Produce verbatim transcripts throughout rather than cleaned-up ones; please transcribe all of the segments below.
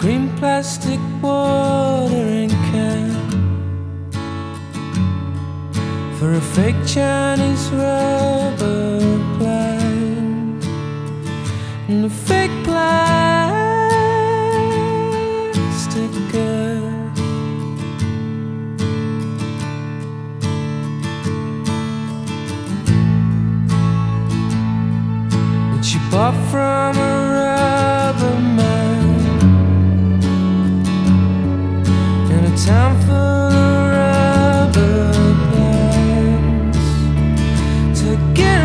green plastic watering can for a fake Chinese rubber plant and a fake plastic girl. And she bought from a rubber man in a town full of rubber plants to get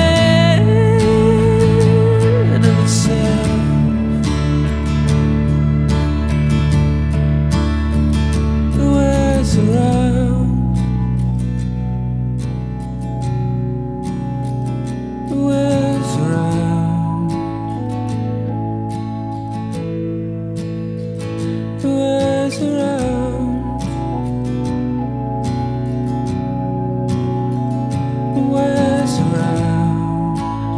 rid of itself. It wears around, it wears around, it wears around. Wears around.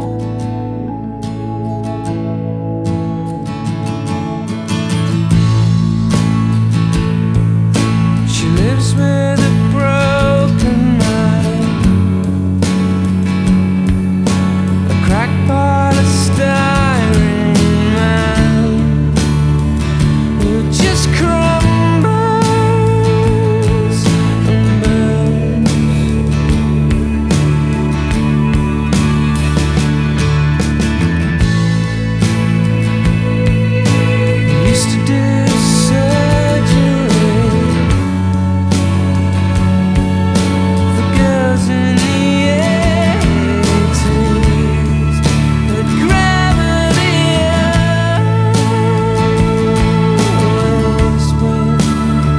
She lives with a broken mind, a cracked polystyrene man who just crumbles and burns. Used to do surgery for girls in the eighties, but gravity always wins,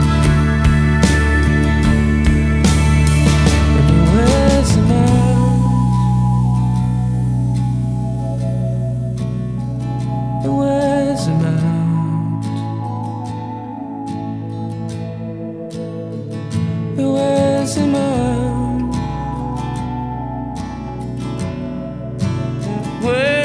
and it wears them out. It wears them out. It wears him out. It wears.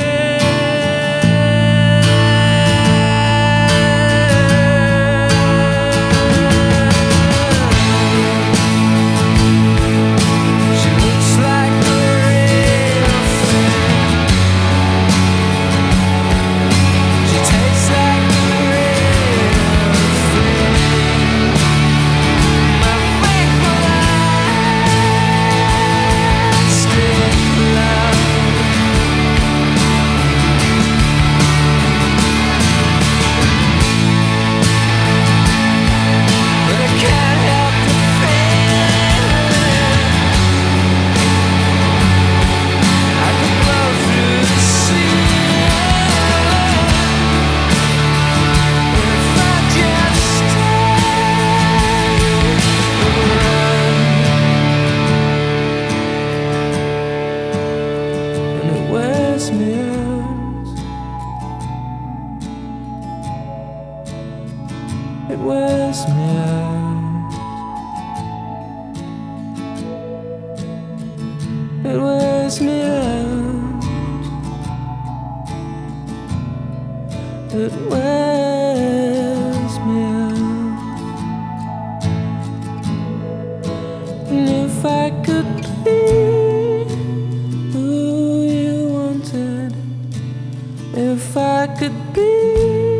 She looks like a real thing. She tastes like a real thing. My fake plastic love. But I can't help the feeling I could blow through the ceiling if I just stayed around. And it wears me out. It wears me out. It wears me out. It wears me out. And if I could be who you wanted, if I could be